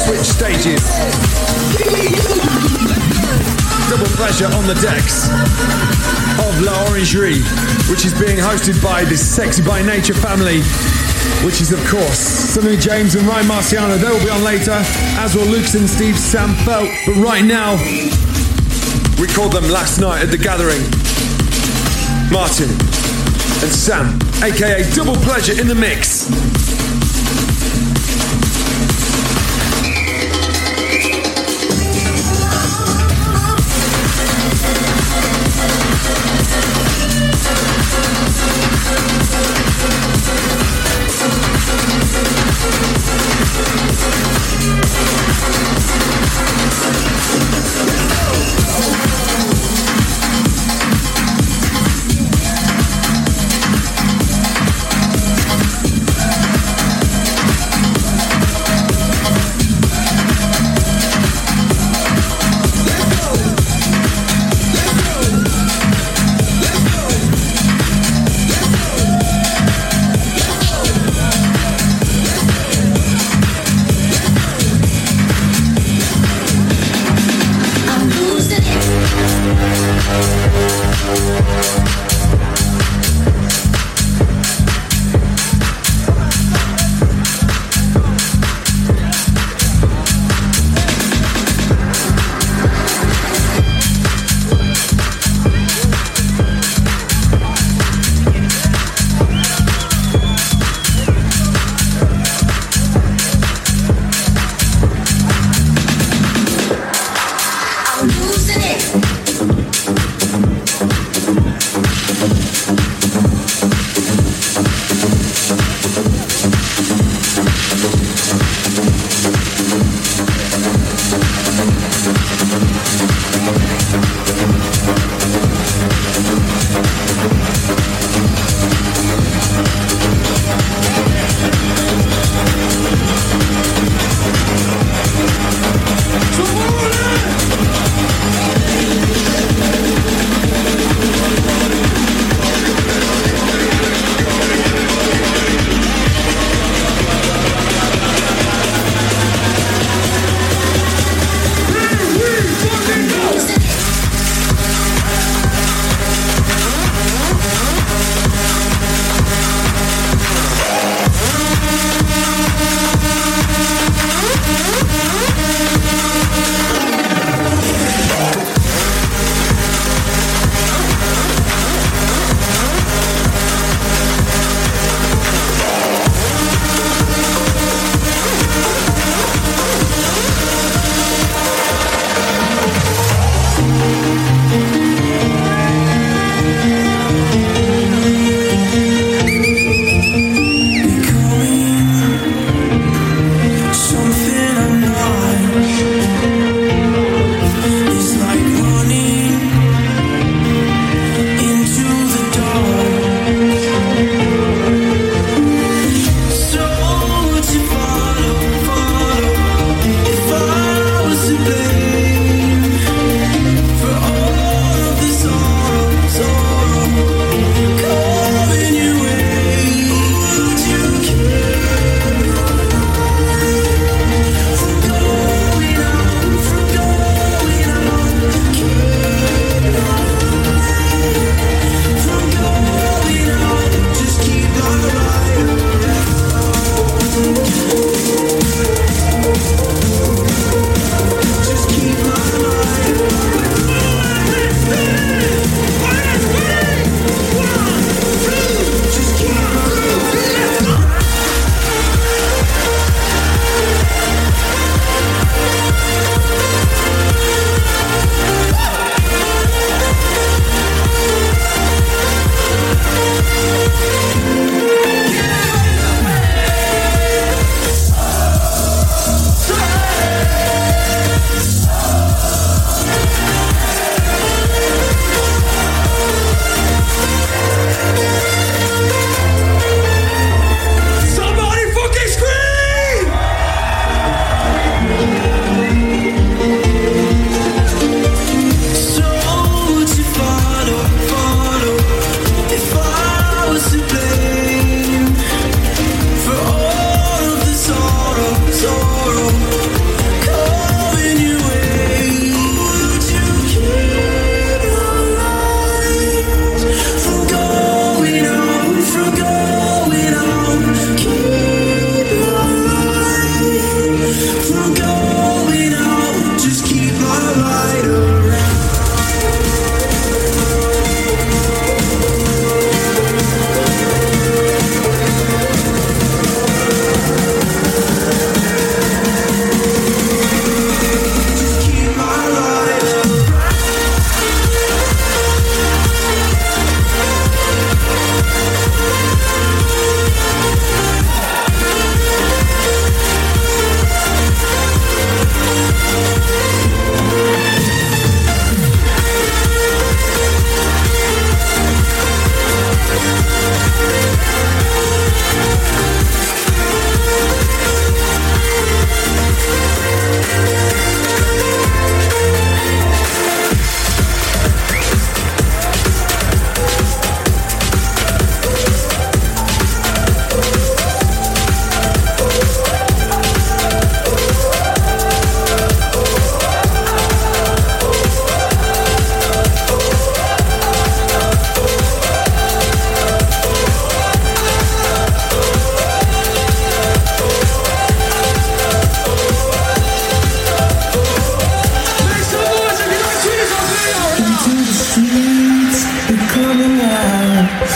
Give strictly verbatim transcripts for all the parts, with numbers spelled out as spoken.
switch stages. Double pleasure on the decks of La Orangerie, which is being hosted by the Sexy by Nature family, which is, of course, Sonny James and Ryan Marciano. They will be on later, as will Luke and Steve Sam Felt. But right now, we called them last night at the gathering. Martin and Sam, aka Double Pleasure in the mix.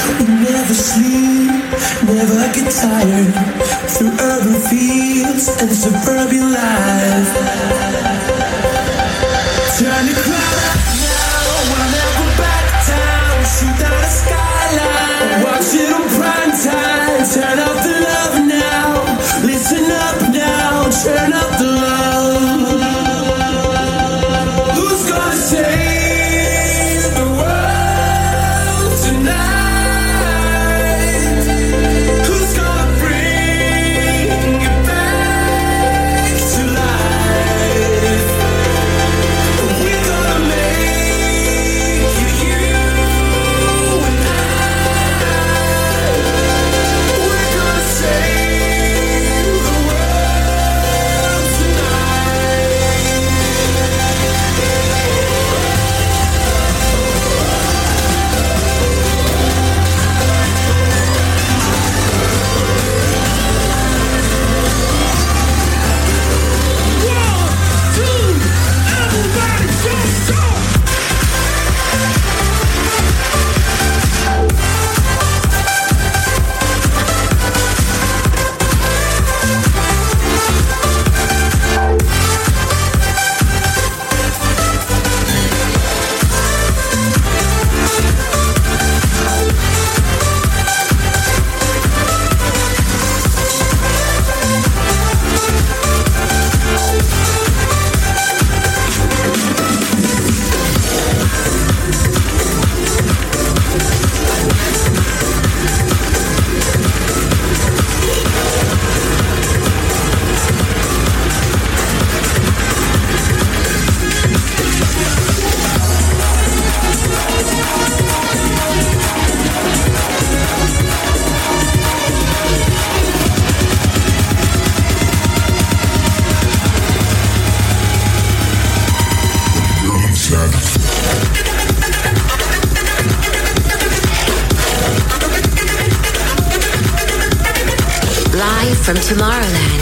From Tomorrowland.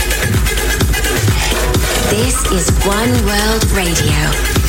This is One World Radio.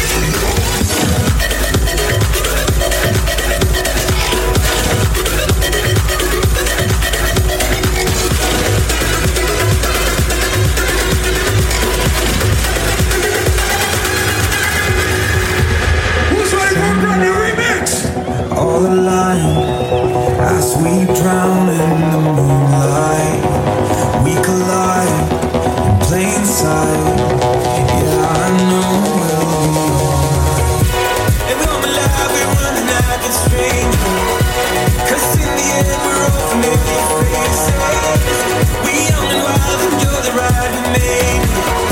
Who's ready for a brand new remix? All alive as we drown in the moonlight. We collide in plain sight. Yeah, I know we'll be alright. And we're alive, we're running out of strength. Cause in the end we're all familiar faces. We young and wild, enjoy the ride we made.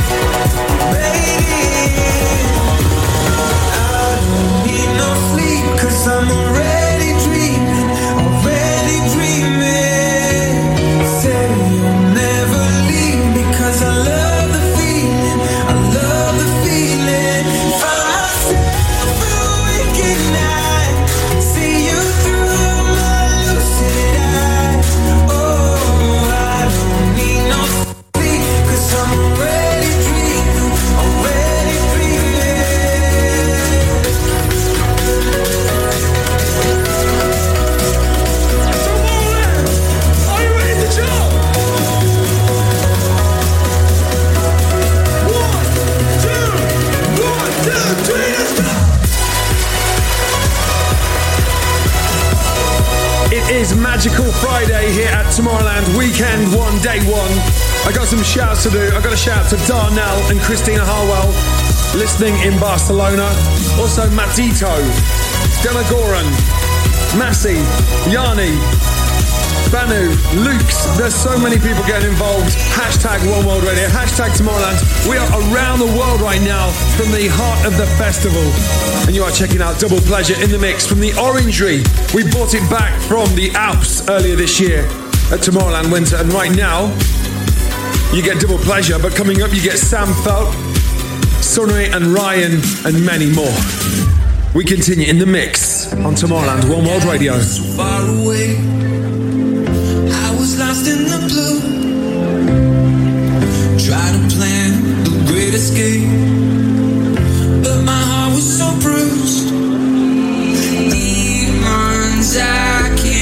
Baby, I don't need no sleep. Cause I'm already dreaming, already dreaming. Say you'll never leave me. Cause I love the feeling, I love the feeling. Find myself awake at night, see you through my lucid eyes. Oh, I don't need no sleep. Cause I'm already dreaming, already dreaming. Tomorrowland, are you ready to jump? One, two, one, two, three, let's go! It is Magical Friday here at Tomorrowland, weekend one, day one. I got some shouts to do. I got a shout to Darnell and Christina Harwell, listening in Barcelona. Also Matito, Stella Goran, Massey, Yanni, Banu, Luke's. There's so many people getting involved. Hashtag One World Radio, hashtag Tomorrowland. We are around the world right now from the heart of the festival. And you are checking out Double Pleasure in the Mix from the Orangery. We brought it back from the Alps earlier this year at Tomorrowland Winter. And right now, you get Double Pleasure. But coming up, you get Sam Feldt, Sunny and Ryan, and many more. We continue in the mix on Tomorrowland One World Radio. So far away, I was lost in the blue. Tried to plan the great escape, but my heart was so bruised. Demons I can't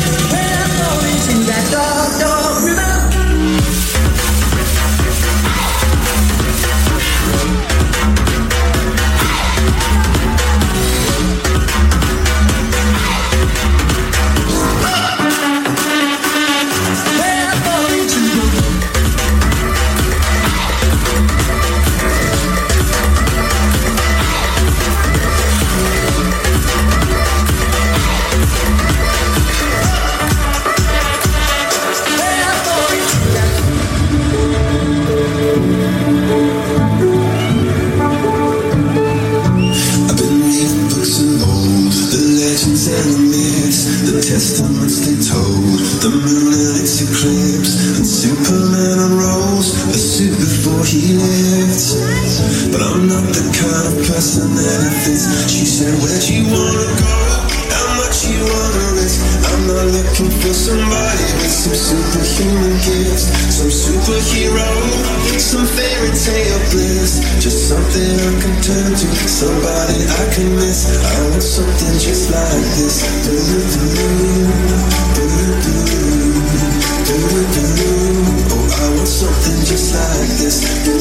and the myths, the testaments they told, the moon and its eclipse, and Superman unrolls a suit before he lived. But I'm not the kind of person that it fits. She said, where'd you wanna go? How much you wanna risk? I'm not looking for somebody with some superhuman gifts, some superhero, some fairy tale bliss, just something I can turn to, somebody I can miss. I want something just like this. Oh, I want something just like this.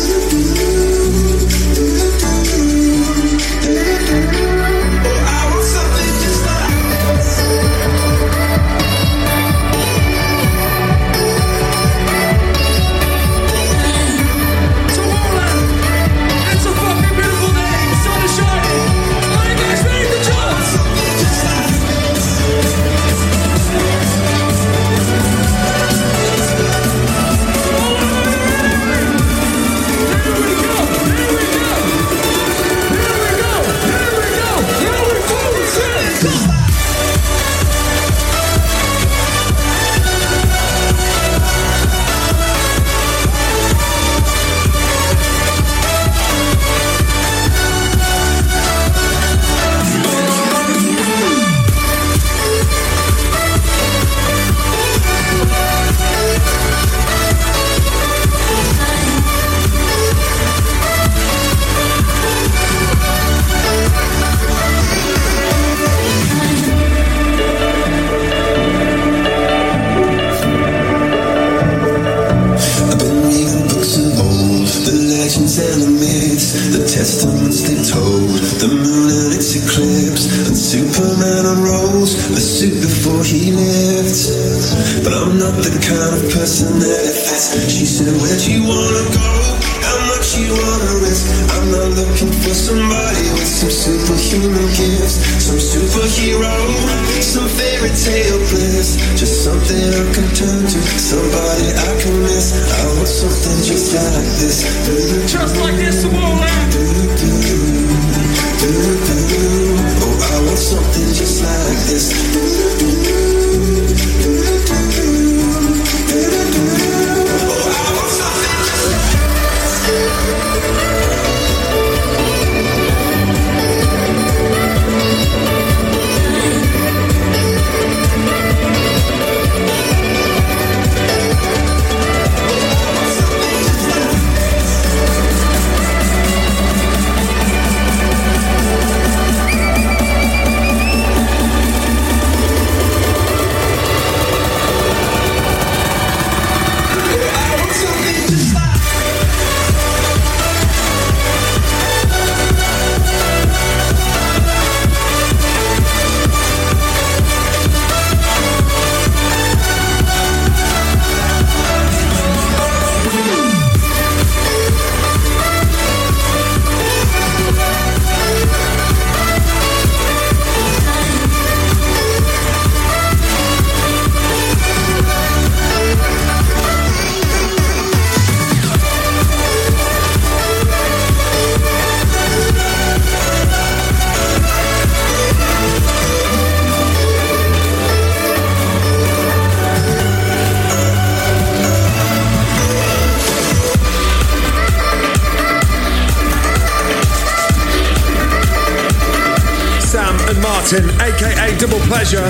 aka Double Pleasure,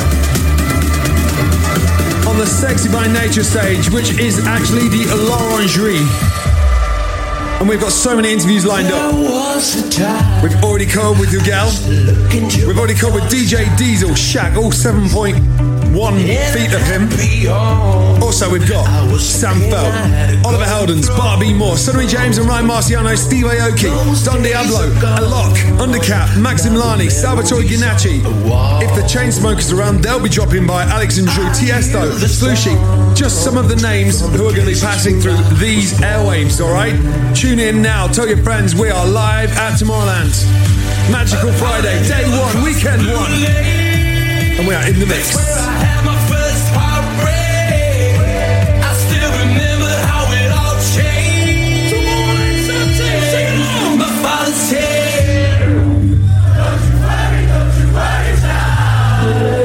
on the Sexy by Nature stage, which is actually the L'Orangerie. And we've got so many interviews lined up. We've already called with Hugel. We've already called with D J Diesel, Shaq, all seven point one feet of him. Also, we've got Sam Feld, Oliver Heldens, Barbie Moore, Sonny James and Ryan Marciano, Steve Aoki, Don Diablo, Alok, Undercap, Maxim Lani, Salvatore Ghinacci. If the Chainsmokers are around, they'll be dropping by. Alex and Drew, Tiesto, Slushi. Just some of the names who are going to be passing through these airwaves, alright? Tune in now, tell your friends we are live at Tomorrowland. Magical Friday, day one, weekend one. And we are in the mix. Don't you worry, don't you worry, child.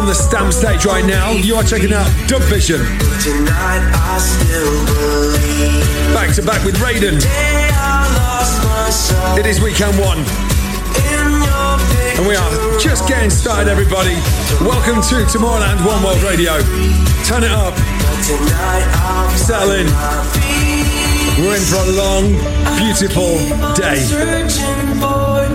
on the Stamp stage right now. You are checking out Dub Vision. Tonight I still believe. Back to back with Raiden. Day I lost myself It is weekend one. in your picture. And we are just getting started, everybody. Welcome to Tomorrowland One World Radio. Turn it up. Tonight I'll Settle in. my feet. We're in for a long, beautiful day. Searching for